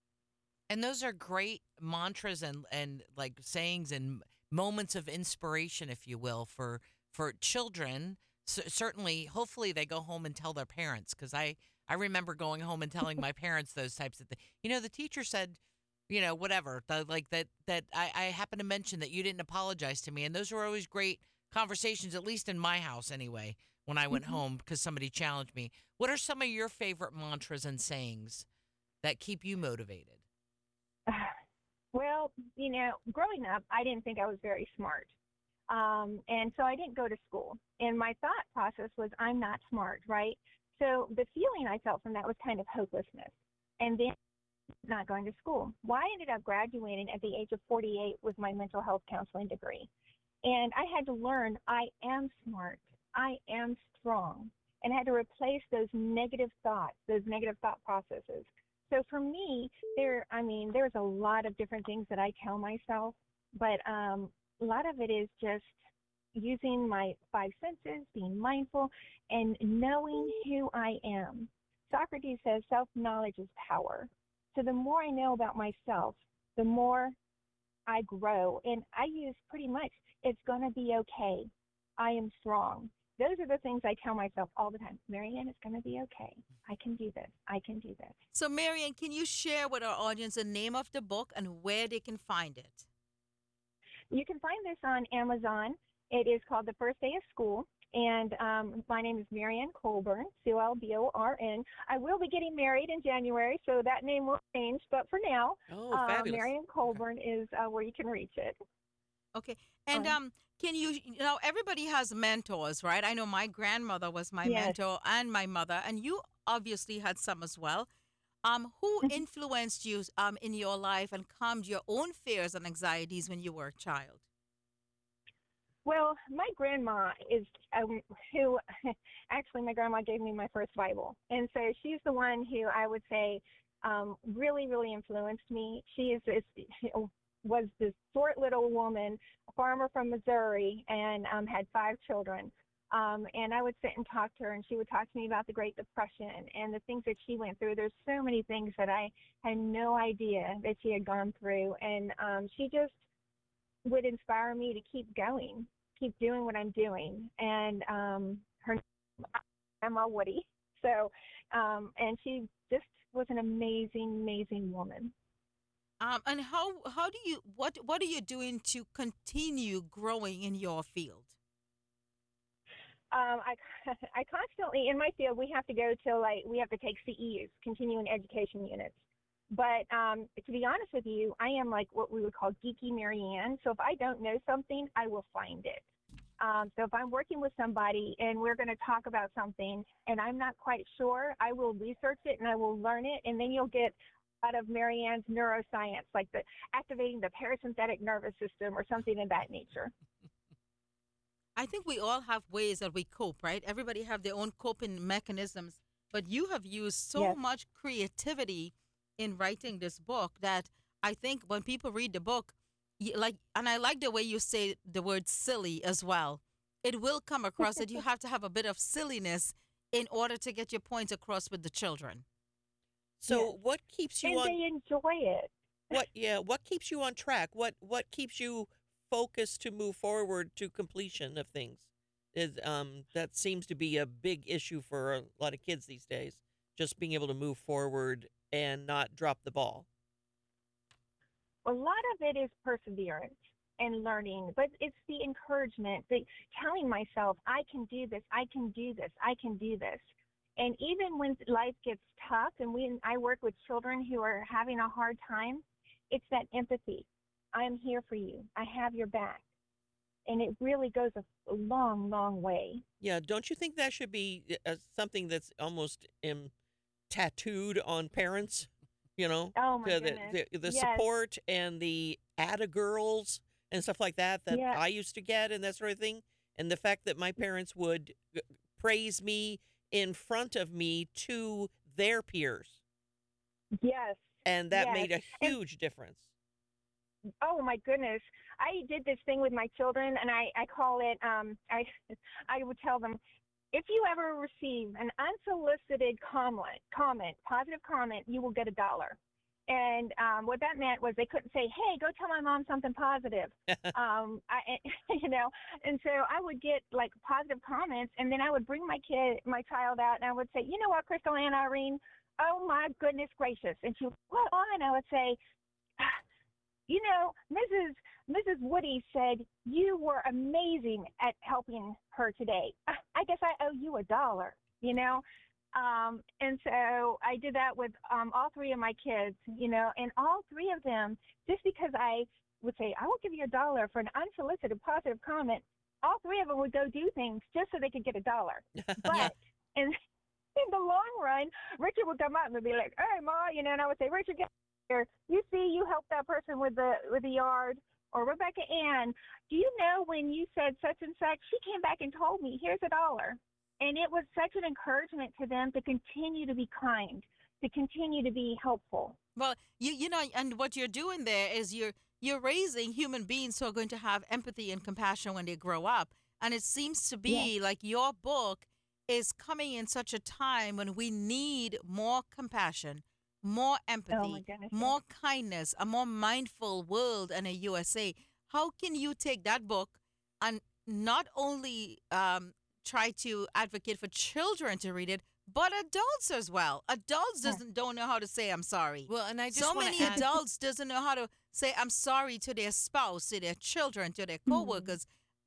And those are great mantras and like sayings and moments of inspiration, if you will, for children. Certainly, hopefully they go home and tell their parents, because I remember going home and telling my parents those types of things. The teacher said, whatever. That I happen to mention that you didn't apologize to me. And those were always great conversations, at least in my house anyway, when I went home because somebody challenged me. What are some of your favorite mantras and sayings that keep you motivated? Well, growing up, I didn't think I was very smart. And so I didn't go to school. And my thought process was, I'm not smart, right? So the feeling I felt from that was kind of hopelessness. And then not going to school. Well, I ended up graduating at the age of 48 with my mental health counseling degree. And I had to learn I am smart. I am strong. And I had to replace those negative thoughts, those negative thought processes. So for me, there's a lot of different things that I tell myself, but a lot of it is just using my five senses, being mindful, and knowing who I am. Socrates says self-knowledge is power. So the more I know about myself, the more I grow. And I use pretty much, it's going to be okay. I am strong. Those are the things I tell myself all the time. Marianne, it's going to be okay. I can do this. I can do this. So, Marianne, can you share with our audience the name of the book and where they can find it? You can find this on Amazon. It is called The First Day of School. And my name is Marianne Colburn, Colborn. I will be getting married in January, so that name will change. But for now, fabulous. Marianne Colburn is where you can reach it. Okay. And can everybody has mentors, right? I know my grandmother was my mentor and my mother, and you obviously had some as well. Who influenced you in your life and calmed your own fears and anxieties when you were a child? Well, my grandma is who actually my grandma gave me my first Bible. And so she's the one who I would say really, really influenced me. She was this short little woman, a farmer from Missouri, and had 5 children. And I would sit and talk to her, and she would talk to me about the Great Depression and the things that she went through. There's so many things that I had no idea that she had gone through. And she just would inspire me to keep going, keep doing what I'm doing. And her name, Emma Woody. So, and she just was an amazing, amazing woman. And what are you doing to continue growing in your field? I constantly, in my field, we have to go to we have to take CEUs, continuing education units. But to be honest with you, I am like what we would call geeky Marianne. So if I don't know something, I will find it. So if I'm working with somebody and we're going to talk about something and I'm not quite sure, I will research it and I will learn it. And then you'll get out of Marianne's neuroscience, like the activating the parasympathetic nervous system or something of that nature. I think we all have ways that we cope, right? Everybody have their own coping mechanisms, but you have used so much creativity in writing this book that I think when people read the book, and I like the way you say the word silly as well. It will come across that you have to have a bit of silliness in order to get your points across with the children. So what keeps you and on? They enjoy it. What keeps you on track? What keeps you focused to move forward to completion of things? That seems to be a big issue for a lot of kids these days. Just being able to move forward and not drop the ball. A lot of it is perseverance and learning, but it's the encouragement, the telling myself, I can do this, I can do this, I can do this. And even when life gets tough and I work with children who are having a hard time, it's that empathy. I'm here for you. I have your back. And it really goes a long, long way. Yeah, don't you think that should be something that's almost tattooed on parents? Oh my goodness. The support and the atta girls and stuff like that I used to get and that sort of thing. And the fact that my parents would praise me in front of me to their peers. Yes. And that made a huge difference. Oh my goodness. I did this thing with my children and I call it, I would tell them, if you ever receive an unsolicited comment, positive comment, you will get $1. And what that meant was they couldn't say, hey, go tell my mom something positive. And so I would get like positive comments and then I would bring my child out and I would say, you know what, Crystal Ann Irene, oh my goodness gracious. And she would, what on? I would say, you know, Mrs. Woody said you were amazing at helping her today. I guess I owe you $1, you know. And so I did that with all three of my kids, you know, and all three of them, just because I would say, I will give you $1 for an unsolicited positive comment, all three of them would go do things just so they could get $1. But in the long run, Richard would come up and be like, "Hey, Ma," you know, and I would say, "Richard, get here. You see, you helped that person with the yard." Or, "Rebecca Ann, do you know when you said such and such? She came back and told me, here's $1." And it was such an encouragement to them to continue to be kind, to continue to be helpful. Well, you know, and what you're doing there is you're raising human beings who are going to have empathy and compassion when they grow up. And it seems to be like your book is coming in such a time when we need more compassion, more empathy, more kindness, a more mindful world and a USA. How can you take that book and not only try to advocate for children to read it, but adults as well? Adults don't know how to say I'm sorry. Well, and I just so many adults doesn't know how to say I'm sorry to their spouse, to their children, to their coworkers.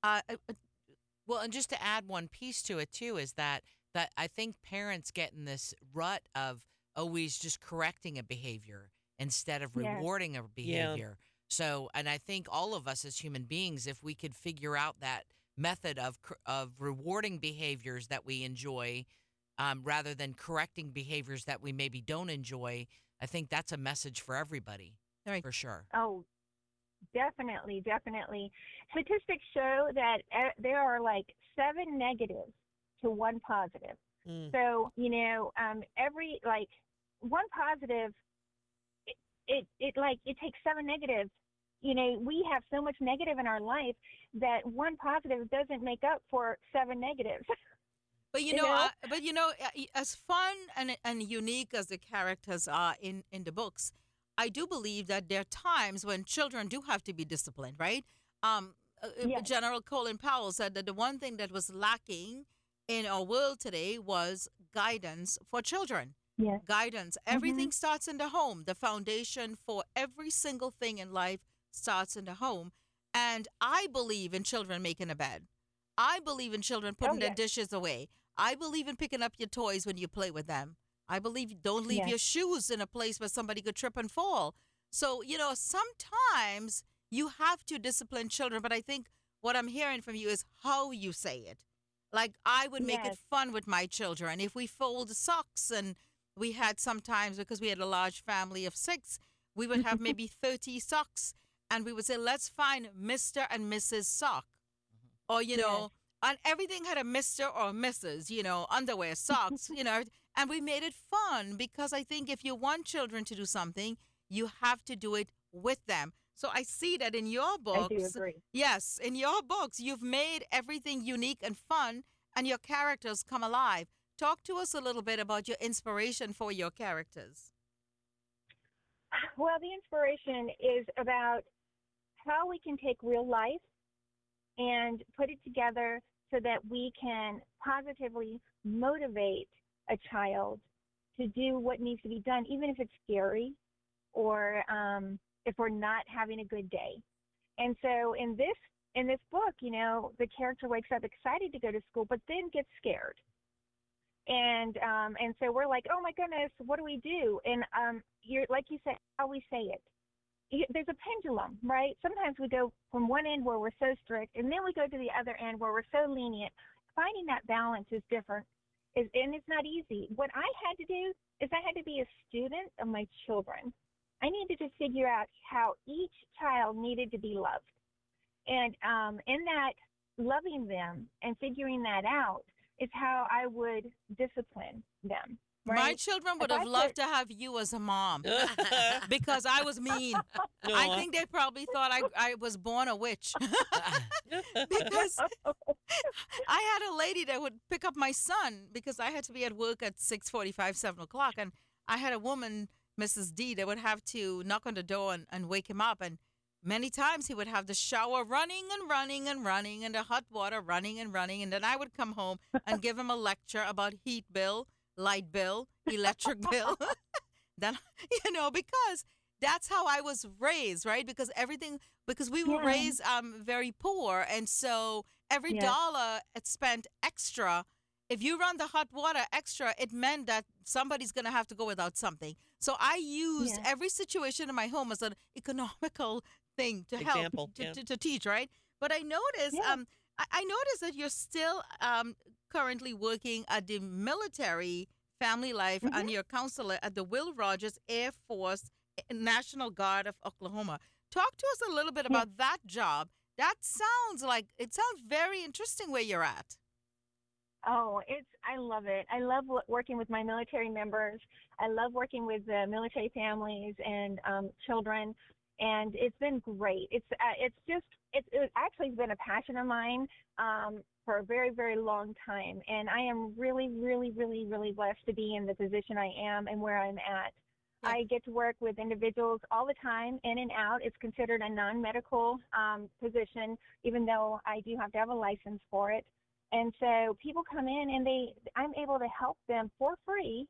Well, and just to add one piece to it too is that I think parents get in this rut of always just correcting a behavior instead of rewarding a behavior. So, and I think all of us as human beings, if we could figure out that method of rewarding behaviors that we enjoy, rather than correcting behaviors that we maybe don't enjoy, I think that's a message for everybody, for sure. Oh, definitely, definitely. Statistics show that there are like 7 negatives to 1 positive. So, you know, every like 1 positive, it takes 7 negatives. You know, we have so much negative in our life that 1 positive doesn't make up for 7 negatives. But as fun and unique as the characters are in the books, I do believe that there are times when children do have to be disciplined, right? General Colin Powell said that the one thing that was lacking in our world today was guidance for children. Yes. Guidance. Everything starts in the home. The foundation for every single thing in life starts in the home. And I believe in children making a bed. I believe in children putting their dishes away. I believe in picking up your toys when you play with them. I believe don't leave your shoes in a place where somebody could trip and fall. So, you know, sometimes you have to discipline children, but I think what I'm hearing from you is how you say it. Like, I would make it fun with my children. If we fold socks, and we had sometimes, because we had a large family of 6, we would have maybe 30 socks, and we would say, let's find Mr. and Mrs. Sock. Or, you know, and everything had a Mr. or Mrs., you know, underwear, socks, you know, and we made it fun, because I think if you want children to do something, you have to do it with them. So I see that in your books. I do agree. Yes, in your books, you've made everything unique and fun, and your characters come alive. Talk to us a little bit about your inspiration for your characters. Well, the inspiration is about how we can take real life and put it together so that we can positively motivate a child to do what needs to be done, even if it's scary or if we're not having a good day. And so in this book, you know, the character wakes up excited to go to school, but then gets scared. And so we're like, oh my goodness, what do we do? And you're like you said, how we say it. There's a pendulum, right? Sometimes we go from one end where we're so strict, and then we go to the other end where we're so lenient. Finding that balance is different, and it's not easy. What I had to do is I had to be a student of my children. I needed to figure out how each child needed to be loved. And in that, loving them and figuring that out is how I would discipline them. Right? My children would have loved to have you as a mom because I was mean. I think they probably thought I was born a witch because I had a lady that would pick up my son because I had to be at work at 6:45, 7 o'clock. And I had a woman, Mrs. D, that would have to knock on the door and wake him up. And many times he would have the shower running and running and running and the hot water running and running. And then I would come home and give him a lecture about heat bill, light bill, electric bill. Then, you know, because that's how I was raised, right? Because we were Yeah. raised very poor, and so every Yes. dollar it spent extra, if you run the hot water extra, it meant that somebody's gonna have to go without something. So I used Yes. every situation in my home as an economical thing to help Example, yeah. to teach, right? But I noticed Yeah. I noticed that you're still currently working at the military family life Mhm. and you're a counselor at the Will Rogers Air Force National Guard of Oklahoma. Talk to us a little bit Yeah. about that job. It sounds very interesting where you're at. Oh, I love it. I love working with my military members. I love working with the military families and children, and it's been great. It actually has been a passion of mine for a very, very long time, and I am really, really, really, really blessed to be in the position I am and where I'm at. Yeah. I get to work with individuals all the time, in and out. It's considered a non-medical position, even though I do have to have a license for it. And so people come in and I'm able to help them for free,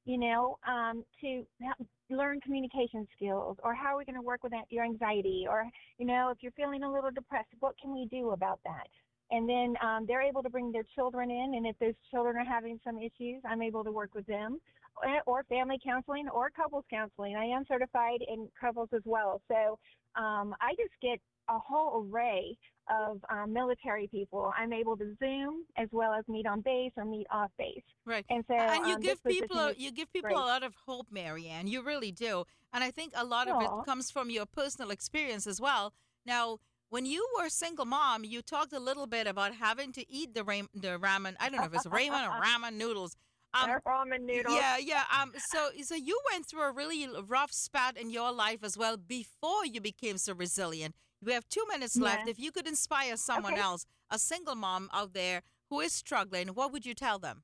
to learn communication skills, or how are we going to work with your anxiety, or, if you're feeling a little depressed, what can we do about that? And then they're able to bring their children in, and if those children are having some issues, I'm able to work with them, or family counseling or couples counseling. I am certified in couples as well. So I just get a whole array of military people. I'm able to Zoom as well as meet on base or meet off base. Right. And so And you this give people position is you give people great. a lot of hope, Marianne. You really do. And I think a lot of it Aw. comes from your personal experience as well. Now, when you were a single mom, you talked a little bit about having to eat the ramen. I don't know if it's ramen or ramen noodles. Ramen noodles. Yeah. So you went through a really rough spat in your life as well before you became so resilient. We have 2 minutes left. Yes. If you could inspire someone Okay. else, a single mom out there who is struggling, what would you tell them?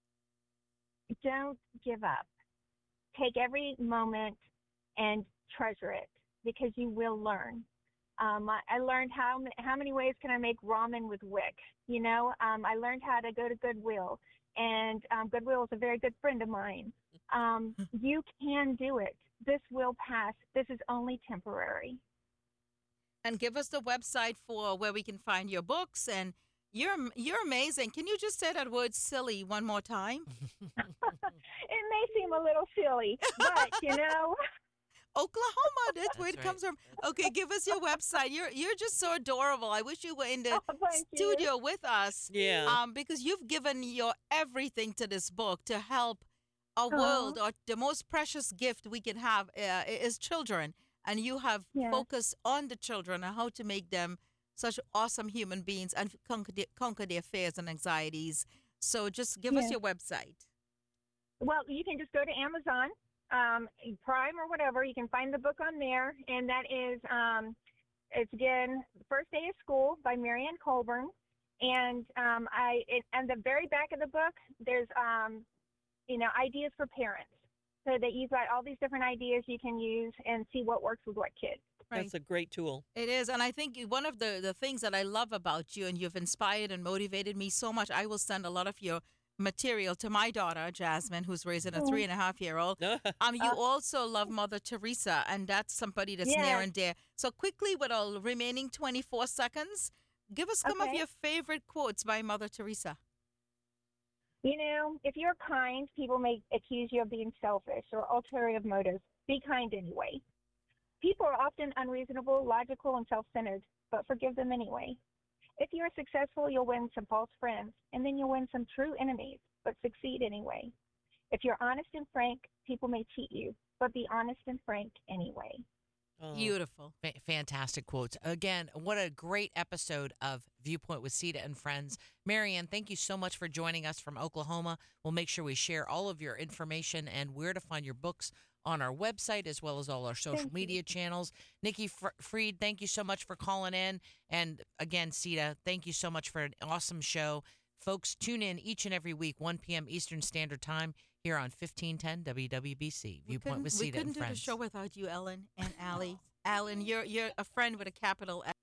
Don't give up. Take every moment and treasure it, because you will learn. I learned how many ways can I make ramen with wick. I learned how to go to Goodwill, and Goodwill is a very good friend of mine. You can do it. This will pass. This is only temporary. And give us the website for where we can find your books. And you're amazing. Can you just say that word silly one more time? It may seem a little silly, but Oklahoma, that's where That's it comes from. Okay, give us your website. You're just so adorable. I wish you were in the Oh, thank you. studio with us. Yeah. Because you've given your everything to this book to help our Aw. world. Or the most precious gift we can have is children, and you have Yeah. focused on the children and how to make them such awesome human beings and conquer their fears and anxieties. So just give us Yeah. your website. Well, you can just go to Amazon, Prime or whatever. You can find the book on there, and that is, it's again, First Day of School by Marianne Colburn. And and the very back of the book, there's, ideas for parents, so that you've got all these different ideas you can use and see what works with what kids. Right. That's a great tool. It is. And I think one of the things that I love about you, and you've inspired and motivated me so much, I will send a lot of your material to my daughter, Jasmine, who's raising a 3.5-year-old. You also love Mother Teresa, and that's somebody that's near Yes. and dear. So quickly, with our remaining 24 seconds, give us some of Okay. your favorite quotes by Mother Teresa. If you're kind, people may accuse you of being selfish or ulterior motives. Be kind anyway. People are often unreasonable, logical, and self-centered, but forgive them anyway. If you're successful, you'll win some false friends, and then you'll win some true enemies, but succeed anyway. If you're honest and frank, people may cheat you, but be honest and frank anyway. Oh. Beautiful. Fantastic quotes. Again, what a great episode of Viewpoint with Sita and Friends. Marianne, thank you so much for joining us from Oklahoma. We'll make sure we share all of your information and where to find your books on our website, as well as all our social Thank you. media channels. Nikki Freed, thank you so much for calling in. And again, Sita, thank you so much for an awesome show. Folks, tune in each and every week, 1 p.m. Eastern Standard Time, here on 1510 WWBC. Viewpoint with We Sita couldn't and do the Friends. show without you, Ellen and Allie. Alan, you're a friend with a capital